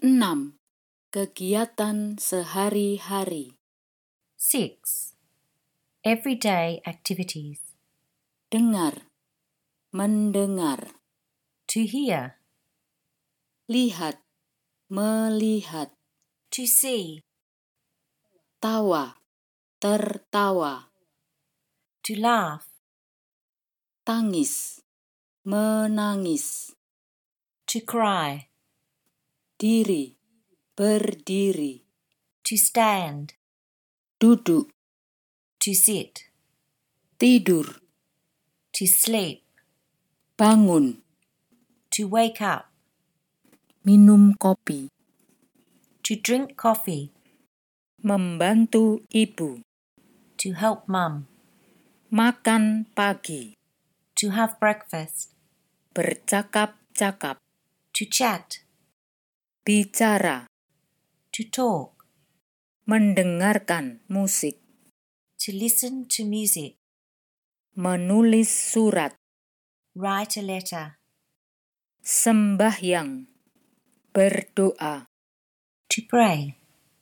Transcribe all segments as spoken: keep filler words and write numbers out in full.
enam. Kegiatan sehari-hari. six. Everyday activities. Dengar, mendengar. To hear. Lihat, melihat. To see. Tawa, tertawa. To laugh. Tangis, menangis. To cry. Diri, berdiri. To stand. Duduk, To sit. tidur. To sleep. Bangun, To wake up. minum kopi. To drink coffee. Membantu ibu. To help mum. Makan pagi. To have breakfast. Bercakap-cakap. To chat. Bicara. To talk. Mendengarkan musik. To listen to music. Menulis surat. Write a letter. Sembahyang. Berdoa. To pray.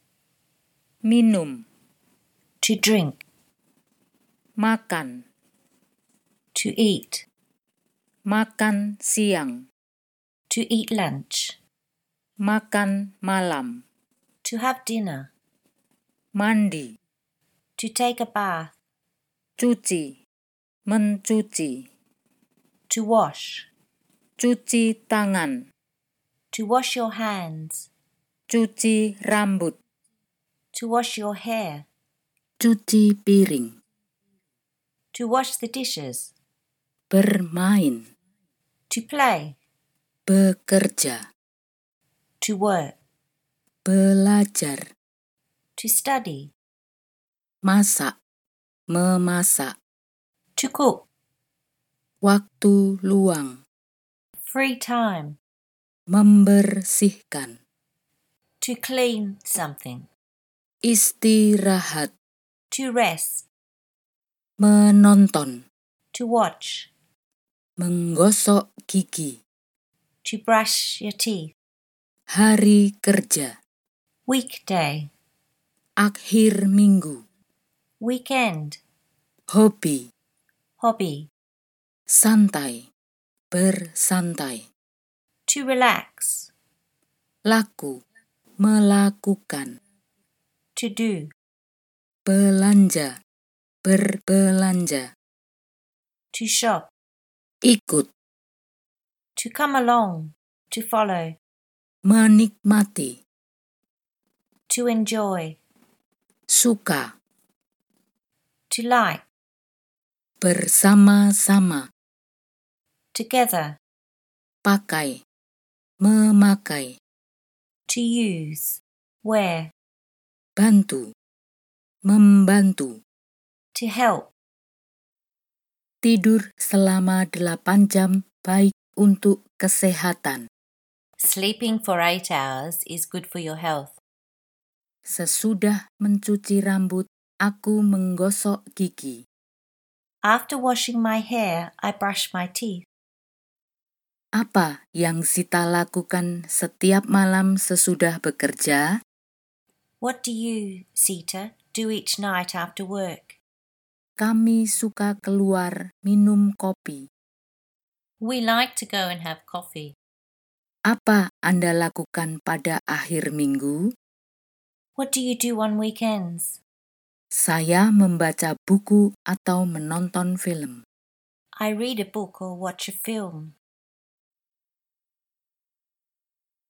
Minum. To drink. Makan. To eat. Makan siang. To eat lunch. Makan malam. To have dinner. Mandi. To take a bath. Cuci. Mencuci. To wash. Cuci tangan. To wash your hands. Cuci rambut. To wash your hair. Cuci piring. To wash the dishes. Bermain. To play. Bekerja. To work. Belajar. To study. Masak. Memasak. To cook. Waktu luang. Free time. Membersihkan. To clean something. Istirahat. To rest. Menonton. To watch. Menggosok gigi. To brush your teeth. Hari kerja. Weekday. Akhir minggu. Weekend. Hobi. Hobby. Santai. Bersantai. To relax. Laku. Melakukan. To do. Belanja. Berbelanja. To shop. Ikut. To come along. To follow. Menikmati. To enjoy. Suka. To like. Bersama-sama. Together. Pakai. Memakai. To use. Wear. Bantu. Membantu. To help. Tidur selama delapan jam baik untuk kesehatan. Sleeping for eight hours is good for your health. Sesudah mencuci rambut, aku menggosok gigi. After washing my hair, I brush my teeth. Apa yang Sita lakukan setiap malam sesudah bekerja? What do you, Sita, do each night after work? Kami suka keluar minum kopi. We like to go and have coffee. Apa Anda lakukan pada akhir minggu? What do you do on weekends? Saya membaca buku atau menonton film. I read a book or watch a film.